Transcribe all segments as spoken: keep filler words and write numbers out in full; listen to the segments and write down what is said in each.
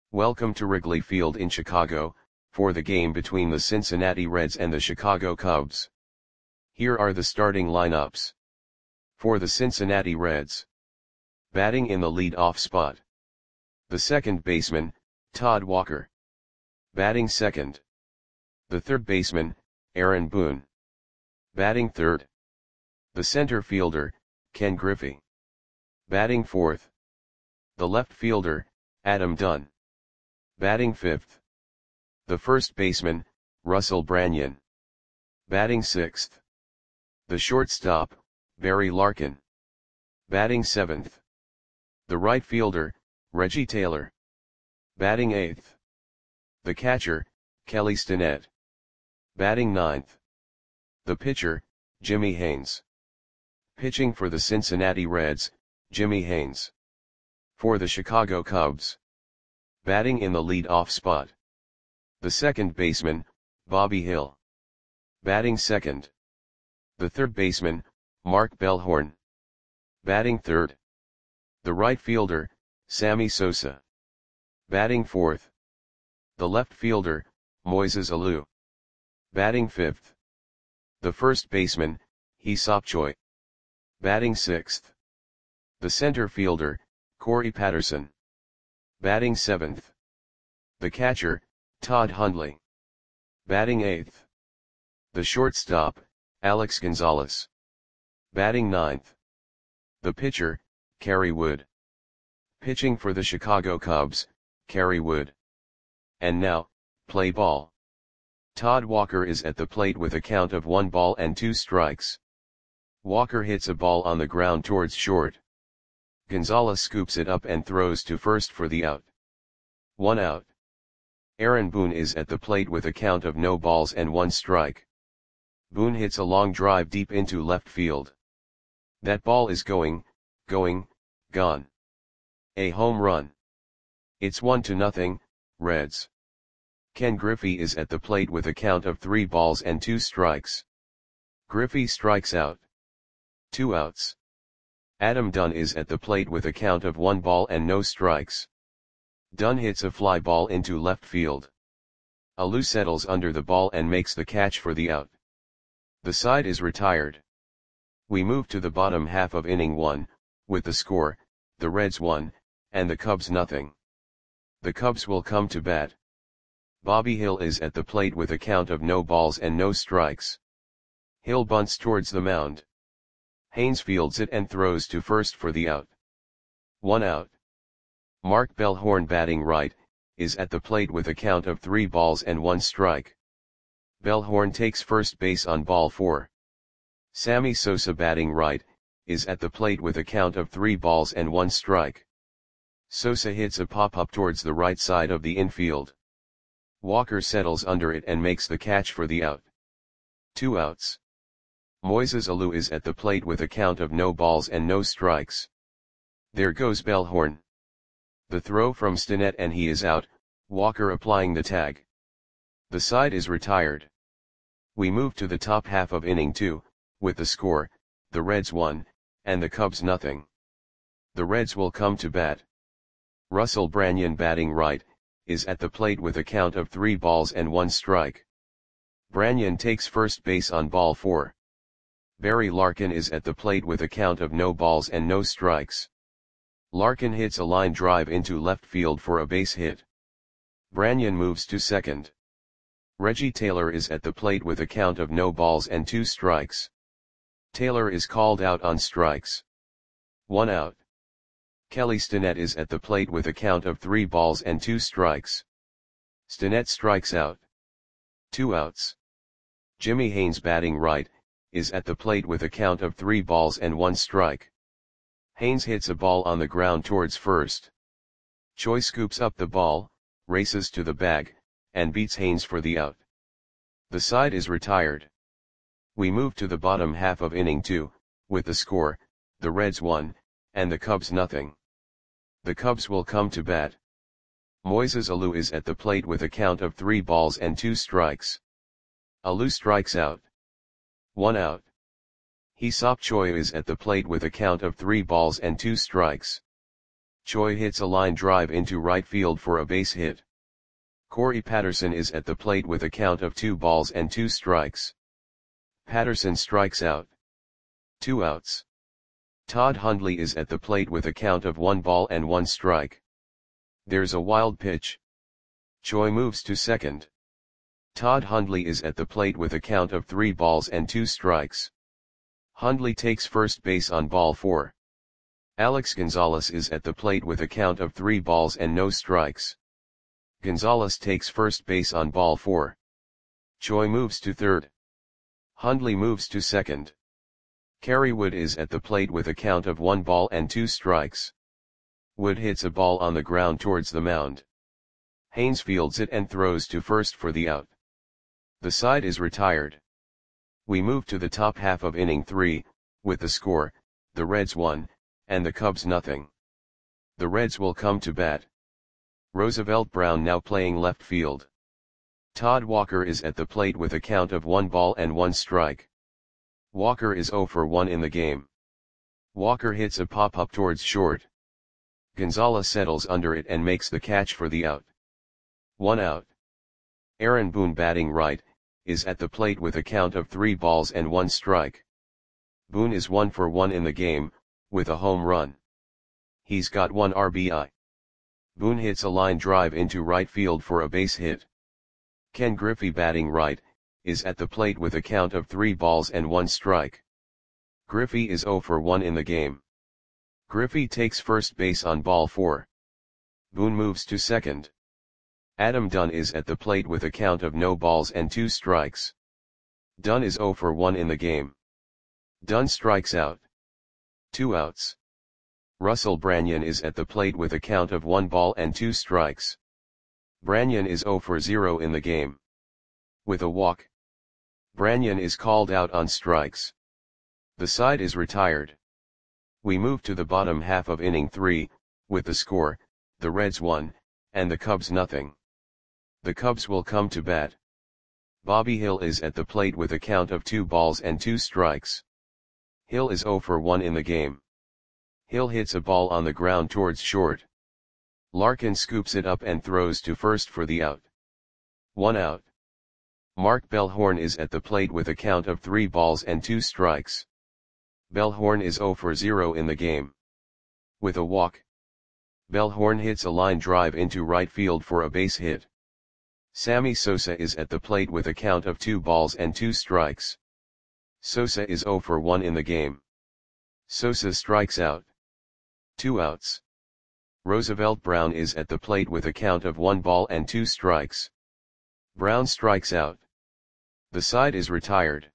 Welcome to Wrigley Field in Chicago, for the game between the Cincinnati Reds and the Chicago Cubs. Here are the starting lineups. For the Cincinnati Reds. Batting in the lead-off spot. The second baseman, Todd Walker. Batting second. The third baseman, Aaron Boone. Batting third. The center fielder, Ken Griffey. Batting fourth. The left fielder, Adam Dunn. Batting fifth. The first baseman, Russell Branyan. Batting sixth. The shortstop, Barry Larkin. Batting seventh. The right fielder, Reggie Taylor. Batting eighth. The catcher, Kelly Stinnett. Batting ninth. The pitcher, Jimmy Haynes. Pitching for the Cincinnati Reds, Jimmy Haynes. For the Chicago Cubs. Batting in the lead-off spot. The second baseman, Bobby Hill. Batting second. The third baseman, Mark Bellhorn. Batting third. The right fielder, Sammy Sosa. Batting fourth. The left fielder, Moises Alou. Batting fifth. The first baseman, Hee-Seop Choi. Batting sixth. The center fielder, Corey Patterson. Batting seventh. The catcher, Todd Hundley. Batting eighth. The shortstop, Alex Gonzalez. Batting ninth. The pitcher, Kerry Wood. Pitching for the Chicago Cubs, Kerry Wood. And now, play ball. Todd Walker is at the plate with a count of one ball and two strikes. Walker hits a ball on the ground towards short. Gonzalez scoops it up and throws to first for the out. One out. Aaron Boone is at the plate with a count of no balls and one strike. Boone hits a long drive deep into left field. That ball is going, going, gone. A home run. It's one to nothing, Reds. Ken Griffey is at the plate with a count of three balls and two strikes. Griffey strikes out. Two outs. Adam Dunn is at the plate with a count of one ball and no strikes. Dunn hits a fly ball into left field. Alou settles under the ball and makes the catch for the out. The side is retired. We move to the bottom half of inning one, with the score, the Reds one, and the Cubs nothing. The Cubs will come to bat. Bobby Hill is at the plate with a count of no balls and no strikes. Hill bunts towards the mound. Haynes fields it and throws to first for the out. One out. Mark Bellhorn, batting right, is at the plate with a count of three balls and one strike. Bellhorn takes first base on ball four. Sammy Sosa, batting right, is at the plate with a count of three balls and one strike. Sosa hits a pop-up towards the right side of the infield. Walker settles under it and makes the catch for the out. Two outs. Moises Alou is at the plate with a count of no balls and no strikes. There goes Bellhorn. The throw from Stinnett and he is out, Walker applying the tag. The side is retired. We move to the top half of inning two, with the score, the Reds one, and the Cubs nothing. The Reds will come to bat. Russell Branyan, batting right, is at the plate with a count of three balls and one strike. Branyan takes first base on ball four. Barry Larkin is at the plate with a count of no balls and no strikes. Larkin hits a line drive into left field for a base hit. Branyan moves to second. Reggie Taylor is at the plate with a count of no balls and two strikes. Taylor is called out on strikes. One out. Kelly Stinnett is at the plate with a count of three balls and two strikes. Stinnett strikes out. Two outs. Jimmy Haynes, batting right, is at the plate with a count of three balls and one strike. Haynes hits a ball on the ground towards first. Choi scoops up the ball, races to the bag, and beats Haynes for the out. The side is retired. We move to the bottom half of inning two, with the score, the Reds one, and the Cubs nothing. The Cubs will come to bat. Moises Alou is at the plate with a count of three balls and two strikes. Alou strikes out. One out. Hee-Seop Choi is at the plate with a count of three balls and two strikes. Choi hits a line drive into right field for a base hit. Corey Patterson is at the plate with a count of two balls and two strikes. Patterson strikes out. Two outs. Todd Hundley is at the plate with a count of one ball and one strike. There's a wild pitch. Choi moves to second. Todd Hundley is at the plate with a count of three balls and two strikes. Hundley takes first base on ball four. Alex Gonzalez is at the plate with a count of three balls and no strikes. Gonzalez takes first base on ball four. Choi moves to third. Hundley moves to second. Kerry Wood is at the plate with a count of one ball and two strikes. Wood hits a ball on the ground towards the mound. Haynes fields it and throws to first for the out. The side is retired. We move to the top half of inning three, with the score, the Reds one, and the Cubs nothing. The Reds will come to bat. Roosevelt Brown now playing left field. Todd Walker is at the plate with a count of one ball and one strike. Walker is oh for one in the game. Walker hits a pop-up towards short. Gonzalez settles under it and makes the catch for the out. One out. Aaron Boone batting right, is at the plate with a count of three balls and one strike. Boone is one for one in the game, with a home run. He's got one R B I. Boone hits a line drive into right field for a base hit. Ken Griffey batting right, is at the plate with a count of three balls and one strike. Griffey is oh for one in the game. Griffey takes first base on ball four. Boone moves to second. Adam Dunn is at the plate with a count of no balls and two strikes. Dunn is oh for one in the game. Dunn strikes out. Two outs. Russell Branyan is at the plate with a count of one ball and two strikes. Branyan is oh for zero in the game. With a walk. Branyan is called out on strikes. The side is retired. We move to the bottom half of inning three, with the score, the Reds one, and the Cubs nothing. The Cubs will come to bat. Bobby Hill is at the plate with a count of two balls and two strikes. Hill is oh for one in the game. Hill hits a ball on the ground towards short. Larkin scoops it up and throws to first for the out. One out. Mark Bellhorn is at the plate with a count of three balls and two strikes. Bellhorn is oh for zero in the game. With a walk. Bellhorn hits a line drive into right field for a base hit. Sammy Sosa is at the plate with a count of two balls and two strikes. Sosa is oh for one in the game. Sosa strikes out. Two outs. Roosevelt Brown is at the plate with a count of one ball and two strikes. Brown strikes out. The side is retired.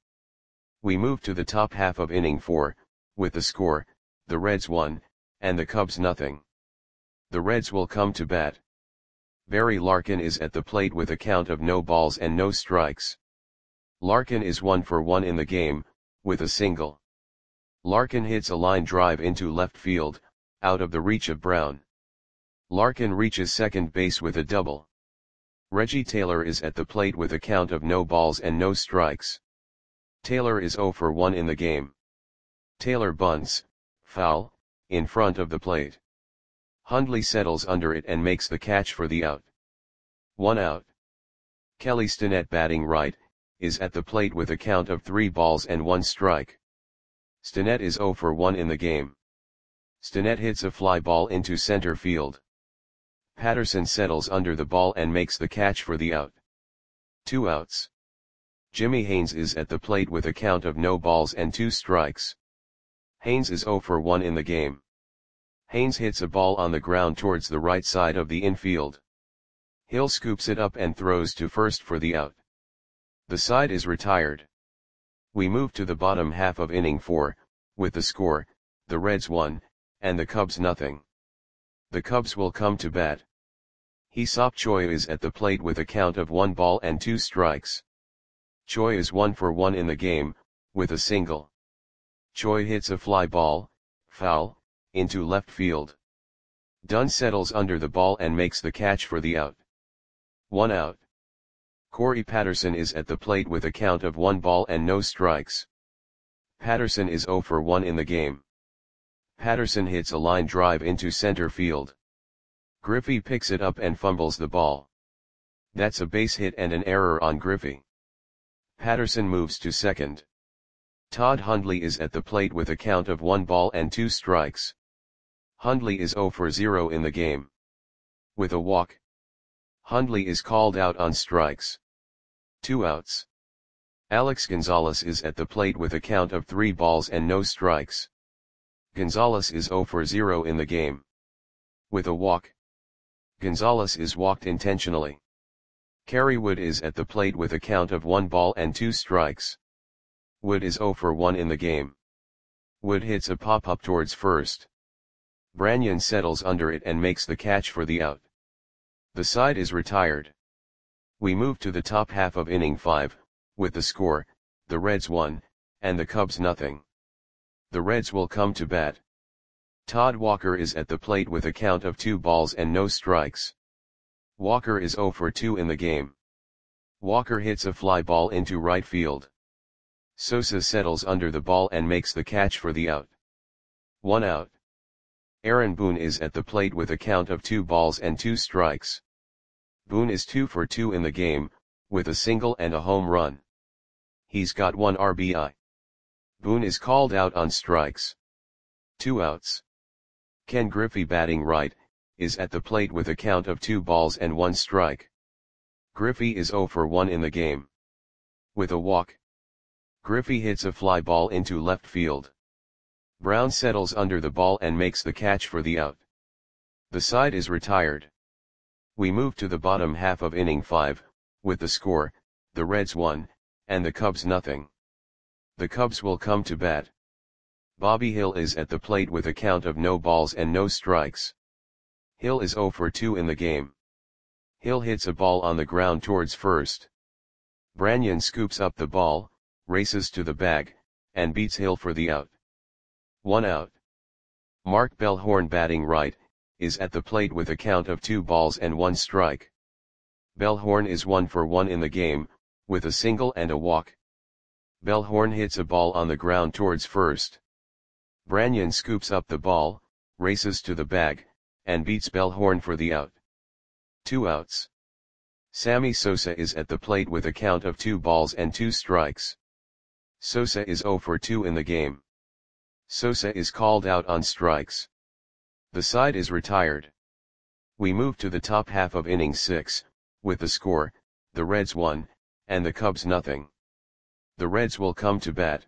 We move to the top half of inning four, with the score, the Reds one, and the Cubs nothing. The Reds will come to bat. Barry Larkin is at the plate with a count of no balls and no strikes. Larkin is one for one in the game, with a single. Larkin hits a line drive into left field, out of the reach of Brown. Larkin reaches second base with a double. Reggie Taylor is at the plate with a count of no balls and no strikes. Taylor is oh for one in the game. Taylor bunts, foul, in front of the plate. Hundley settles under it and makes the catch for the out. One out. Kelly Stinnett batting right, is at the plate with a count of three balls and one strike. Stinnett is oh for one in the game. Stinnett hits a fly ball into center field. Patterson settles under the ball and makes the catch for the out. Two outs. Jimmy Haynes is at the plate with a count of no balls and two strikes. Haynes is oh for one in the game. Haynes hits a ball on the ground towards the right side of the infield. Hill scoops it up and throws to first for the out. The side is retired. We move to the bottom half of inning four, with the score, the Reds one, and the Cubs nothing. The Cubs will come to bat. Hee-Seop Choi is at the plate with a count of one ball and two strikes. Choi is one for one in the game, with a single. Choi hits a fly ball, foul, into left field. Dunn settles under the ball and makes the catch for the out. One out. Corey Patterson is at the plate with a count of one ball and no strikes. Patterson is oh for one in the game. Patterson hits a line drive into center field. Griffey picks it up and fumbles the ball. That's a base hit and an error on Griffey. Patterson moves to second. Todd Hundley is at the plate with a count of one ball and two strikes. Hundley is zero for zero in the game. With a walk, Hundley is called out on strikes. Two outs. Alex Gonzalez is at the plate with a count of three balls and no strikes. Gonzalez is zero for zero in the game. With a walk, Gonzalez is walked intentionally. Kerry Wood is at the plate with a count of one ball and two strikes. Wood is zero for one in the game. Wood hits a pop-up towards first. Branyan settles under it and makes the catch for the out. The side is retired. We move to the top half of inning five, with the score, the Reds one, and the Cubs nothing. The Reds will come to bat. Todd Walker is at the plate with a count of two balls and no strikes. Walker is zero for two in the game. Walker hits a fly ball into right field. Sosa settles under the ball and makes the catch for the out. One out. Aaron Boone is at the plate with a count of two balls and two strikes. Boone is two for two in the game, with a single and a home run. He's got one R B I. Boone is called out on strikes. Two outs. Ken Griffey, batting right, is at the plate with a count of two balls and one strike. Griffey is zero for one in the game. With a walk, Griffey hits a fly ball into left field. Brown settles under the ball and makes the catch for the out. The side is retired. We move to the bottom half of inning five, with the score, the Reds one, and the Cubs nothing. The Cubs will come to bat. Bobby Hill is at the plate with a count of no balls and no strikes. Hill is zero for two in the game. Hill hits a ball on the ground towards first. Branyan scoops up the ball, races to the bag, and beats Hill for the out. One out. Mark Bellhorn, batting right, is at the plate with a count of two balls and one strike. Bellhorn is one for one in the game, with a single and a walk. Bellhorn hits a ball on the ground towards first. Branyan scoops up the ball, races to the bag, and beats Bellhorn for the out. Two outs. Sammy Sosa is at the plate with a count of two balls and two strikes. Sosa is zero for two in the game. Sosa is called out on strikes. The side is retired. We move to the top half of inning six, with the score, the Reds one, and the Cubs nothing. The Reds will come to bat.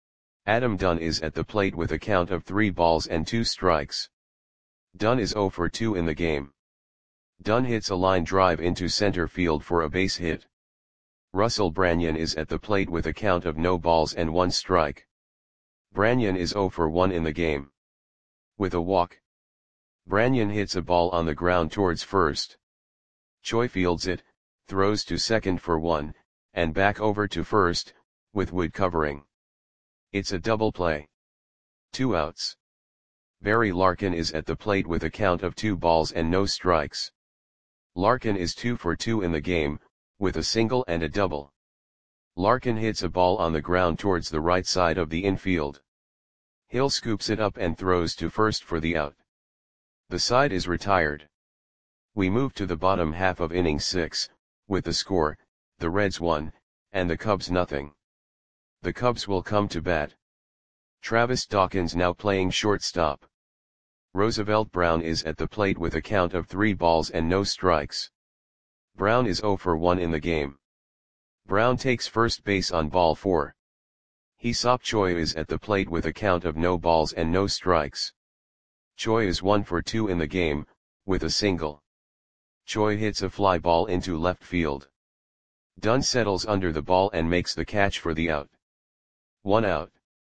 Adam Dunn is at the plate with a count of three balls and two strikes. Dunn is zero for two in the game. Dunn hits a line drive into center field for a base hit. Russell Branyan is at the plate with a count of no balls and one strike. Branyan is zero for one in the game. With a walk, Branyan hits a ball on the ground towards first. Choi fields it, throws to second for one, and back over to first, with Wood covering. It's a double play. Two outs. Barry Larkin is at the plate with a count of two balls and no strikes. Larkin is two for two in the game, with a single and a double. Larkin hits a ball on the ground towards the right side of the infield. Hill scoops it up and throws to first for the out. The side is retired. We move to the bottom half of inning six, with the score, the Reds one, and the Cubs nothing. The Cubs will come to bat. Travis Dawkins now playing shortstop. Roosevelt Brown is at the plate with a count of three balls and no strikes. Brown is zero for one in the game. Brown takes first base on ball four. Hee-Seop Choi is at the plate with a count of no balls and no strikes. Choi is one for two in the game, with a single. Choi hits a fly ball into left field. Dunn settles under the ball and makes the catch for the out. One out.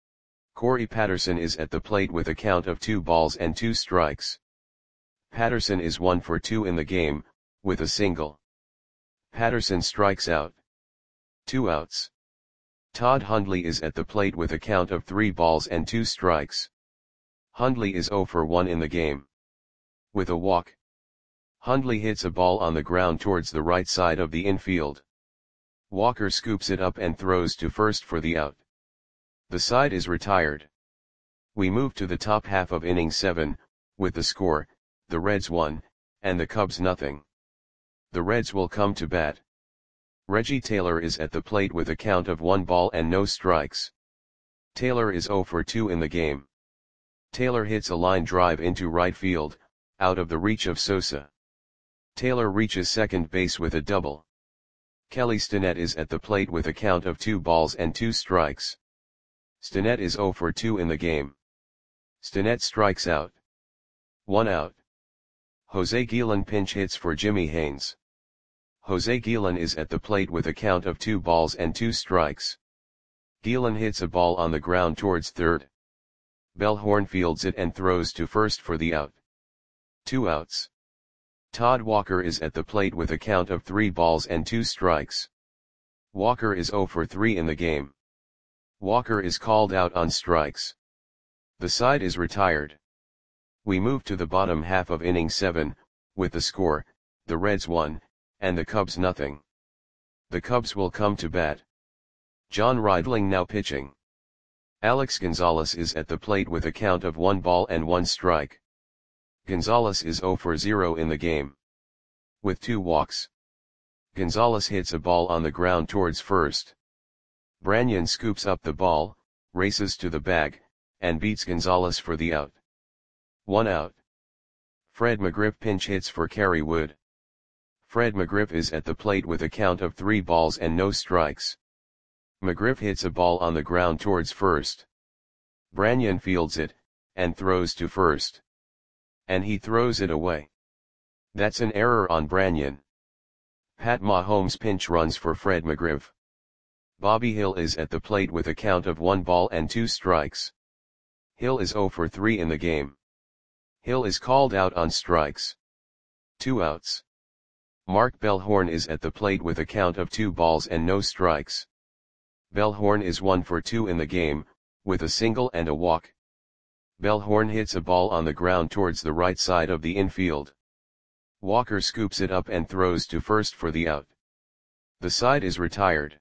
Corey Patterson is at the plate with a count of two balls and two strikes. Patterson is one for two in the game, with a single. Patterson strikes out. Two outs. Todd Hundley is at the plate with a count of three balls and two strikes. Hundley is zero for one in the game. With a walk, Hundley hits a ball on the ground towards the right side of the infield. Walker scoops it up and throws to first for the out. The side is retired. We move to the top half of inning seven, with the score, the Reds one, and the Cubs nothing. The Reds will come to bat. Reggie Taylor is at the plate with a count of one ball and no strikes. Taylor is oh for two in the game. Taylor hits a line drive into right field, out of the reach of Sosa. Taylor reaches second base with a double. Kelly Stinnett is at the plate with a count of two balls and two strikes. Stinnett is oh for two in the game. Stinnett strikes out. One out. Jose Guillen pinch hits for Jimmy Haynes. Jose Guillen is at the plate with a count of two balls and two strikes. Guillen hits a ball on the ground towards third. Bellhorn fields it and throws to first for the out. Two outs. Todd Walker is at the plate with a count of three balls and two strikes. Walker is oh for three in the game. Walker is called out on strikes. The side is retired. We move to the bottom half of inning seven, with the score, the Reds one, and the Cubs nothing. The Cubs will come to bat. John Reidling now pitching. Alex Gonzalez is at the plate with a count of one ball and one strike. Gonzalez is oh for zero in the game. With two walks. Gonzalez hits a ball on the ground towards first. Branyan scoops up the ball, races to the bag, and beats Gonzalez for the out. One out. Fred McGriff pinch hits for Kerry Wood. Fred McGriff is at the plate with a count of three balls and no strikes. McGriff hits a ball on the ground towards first. Branyan fields it, and throws to first. And he throws it away. That's an error on Branyan. Pat Mahomes pinch runs for Fred McGriff. Bobby Hill is at the plate with a count of one ball and two strikes. Hill is oh for three in the game. Hill is called out on strikes. Two outs. Mark Bellhorn is at the plate with a count of two balls and no strikes. Bellhorn is one for two in the game, with a single and a walk. Bellhorn hits a ball on the ground towards the right side of the infield. Walker scoops it up and throws to first for the out. The side is retired.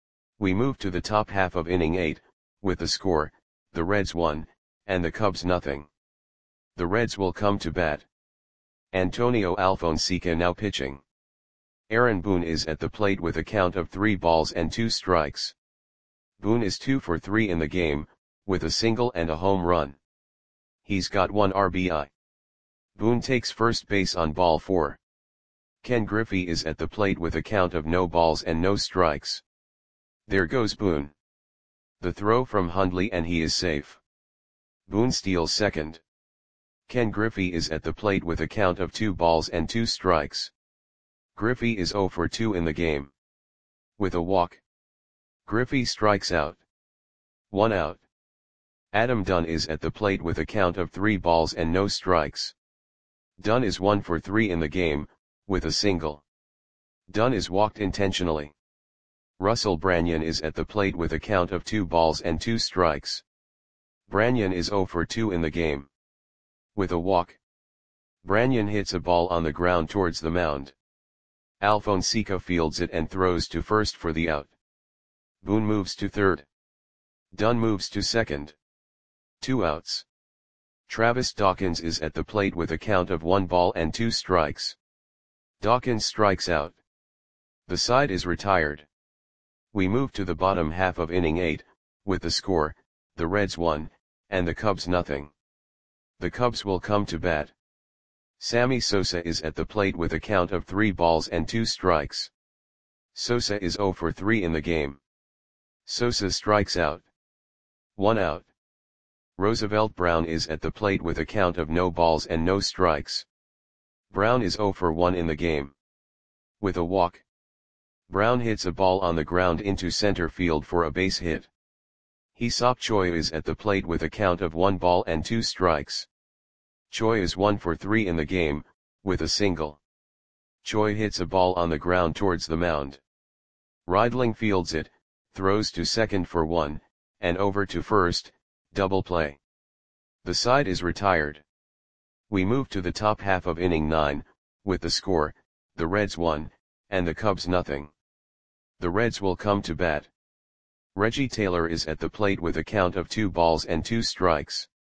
We move to the top half of inning eight, with the score, the Reds one, and the Cubs nothing. The Reds will come to bat. Antonio Alfonseca now pitching. Aaron Boone is at the plate with a count of three balls and two strikes. Boone is two for three in the game, with a single and a home run. He's got one R B I. Boone takes first base on ball four. Ken Griffey is at the plate with a count of no balls and no strikes. There goes Boone. The throw from Hundley and he is safe. Boone steals second. Ken Griffey is at the plate with a count of two balls and two strikes. Griffey is oh for two in the game. With a walk. Griffey strikes out. One out. Adam Dunn is at the plate with a count of three balls and no strikes. Dunn is one for three in the game, with a single. Dunn is walked intentionally. Russell Branyan is at the plate with a count of two balls and two strikes. Branyan is oh for two in the game. With a walk. Branyan hits a ball on the ground towards the mound. Alfonseca fields it and throws to first for the out. Boone moves to third. Dunn moves to second. Two outs. Travis Dawkins is at the plate with a count of one ball and two strikes. Dawkins strikes out. The side is retired. We move to the bottom half of inning eight, with the score, the Reds one, and the Cubs nothing. The Cubs will come to bat. Sammy Sosa is at the plate with a count of three balls and two strikes. Sosa is oh for three in the game. Sosa strikes out. One out. Roosevelt Brown is at the plate with a count of no balls and no strikes. Brown is oh for one in the game. With a walk. Brown hits a ball on the ground into center field for a base hit. Hee-Seop Choi is at the plate with a count of one ball and two strikes. Choi is one for three in the game, with a single. Choi hits a ball on the ground towards the mound. Reidling fields it, throws to second for one, and over to first, double play. The side is retired. We move to the top half of inning nine, with the score, the Reds one, and the Cubs nothing. The Reds will come to bat. Reggie Taylor is at the plate with a count of two balls and two strikes.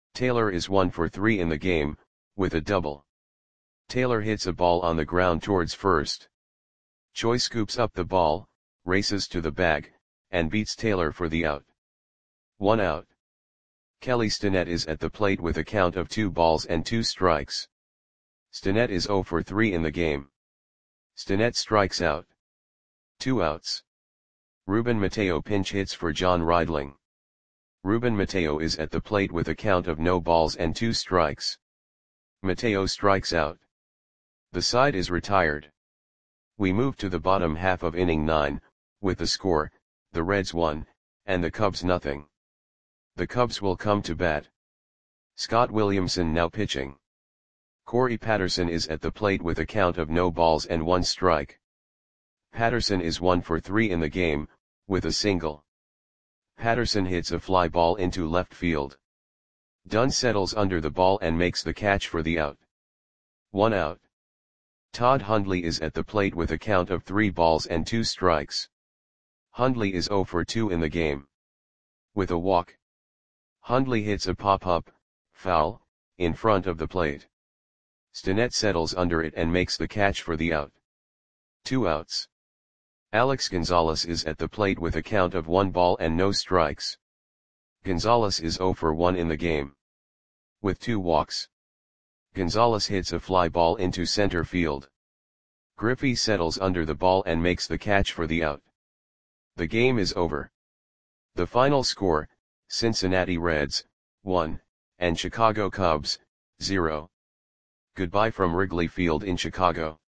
Taylor is one for three in the game, with a double. Taylor hits a ball on the ground towards first. Choi scoops up the ball, races to the bag, and beats Taylor for the out. One out. Kelly Stinnett is at the plate with a count of two balls and two strikes. Stinnett is zero for three in the game. Stinnett strikes out. Two outs. Ruben Mateo pinch hits for John Reidling. Ruben Mateo is at the plate with a count of no balls and two strikes. Mateo strikes out. The side is retired. We move to the bottom half of inning nine, with the score, the Reds one, and the Cubs nothing. The Cubs will come to bat. Scott Williamson now pitching. Corey Patterson is at the plate with a count of no balls and one strike. Patterson is one for three in the game, with a single. Patterson hits a fly ball into left field. Dunn settles under the ball and makes the catch for the out. One out. Todd Hundley is at the plate with a count of three balls and two strikes. Hundley is zero for two in the game. With a walk. Hundley hits a pop-up, foul, in front of the plate. Stinnett settles under it and makes the catch for the out. Two outs. Alex Gonzalez is at the plate with a count of one ball and no strikes. Gonzalez is zero for one in the game. With two walks. Gonzalez hits a fly ball into center field. Griffey settles under the ball and makes the catch for the out. The game is over. The final score, Cincinnati Reds, one, and Chicago Cubs, zero. Goodbye from Wrigley Field in Chicago.